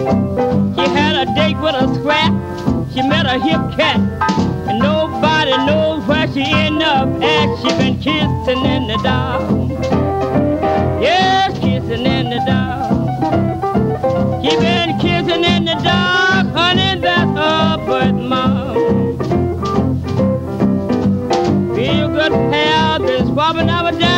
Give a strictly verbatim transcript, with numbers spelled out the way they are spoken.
She had a date with a scrap. She met a hip cat. And nobody knows where she ended up at. She been kissing in the dark. Yes, kissing in the dark. She been kissing in the dark. Honey, that's her birthmark. Feel good pal, been swabbing our down.